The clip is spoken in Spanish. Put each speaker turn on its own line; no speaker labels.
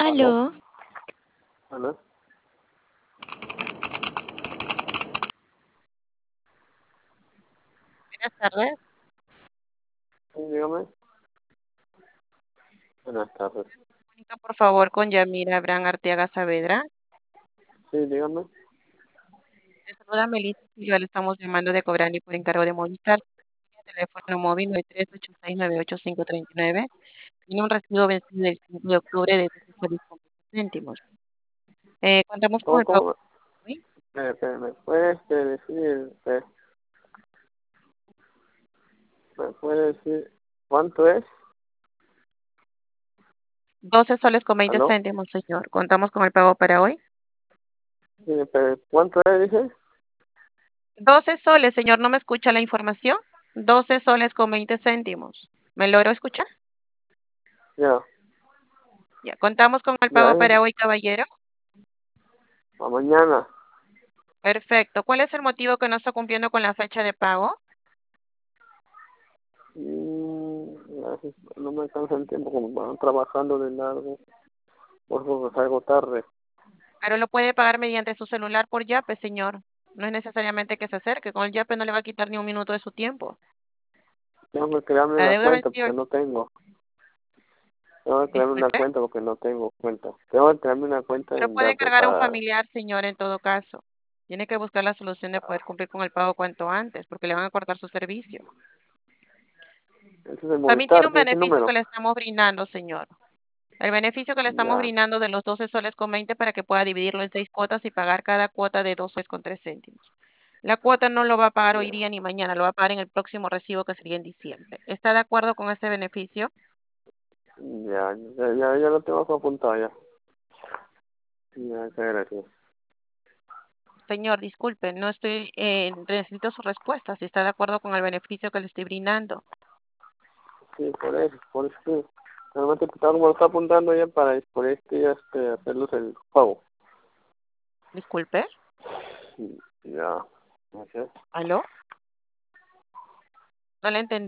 ¿Aló?
Aló,
¿Aló?
buenas tardes.
Sí, dígame. Buenas tardes.
Comunica, por favor, con Yamira Abraham Arteaga Saavedra.
Sí, dígame.
Le saluda Melissa Silva, le estamos llamando de Cobrani por encargo de Movistar. Teléfono móvil 9386983539. Tiene un recibo vencido del 5 de octubre de 12,20 céntimos. Contamos con
¿Cómo,
el pago
cómo?
hoy.
¿Me puedes decir, me puede decir cuánto es?
12 soles con 20
¿Aló?
céntimos, señor. Contamos con el pago para hoy.
Sí, ¿cuánto es, dije?
12 soles, señor, ¿no me escucha la información? 12 soles con 20 céntimos. ¿Me logró escuchar?
Ya,
Ya, contamos con el
ya,
pago para hoy, caballero.
para mañana.
Perfecto. ¿Cuál es el motivo que no está cumpliendo con la fecha de pago?
Gracias. No me alcanza el tiempo, como van trabajando de largo, por eso salgo tarde.
Pero lo puede pagar mediante su celular por Yape, señor. No es necesariamente que se acerque. Con el Yape no le va a quitar ni un minuto de su tiempo.
Tengo que crearme
La
una
deuda
cuenta
venció.
porque no tengo. Tengo que crearme una
Disculpe.
cuenta porque no tengo cuenta. Tengo que crearme una cuenta
Pero
en
puede
Yape
cargar a un
para...
familiar, señor, en todo caso. Tiene que buscar la solución de poder cumplir con el pago cuanto antes, porque le van a cortar su servicio.
Ese es el
También tiene
Movistar,
un
¿sí? Ese
beneficio que
número.
le estamos brindando, señor. El beneficio que le estamos
Ya,
brindando de los 12 soles con 20 para que pueda dividirlo en 6 cuotas y pagar cada cuota de 2 soles con 3 céntimos. La cuota no lo va a pagar hoy
ya,
día ni mañana, lo va a pagar en el próximo recibo que sería en diciembre. ¿Está de acuerdo con ese beneficio?
ya lo tengo apuntado ya. Ya, muchas gracias.
Señor, disculpe, no estoy, necesito su respuesta, si está de acuerdo con el beneficio que le estoy brindando.
Sí, por eso sí. Normalmente está como lo está apuntando ya para por ya hacerlos el pago.
Disculpe,
Ya, gracias.
¿aló? No le entendí.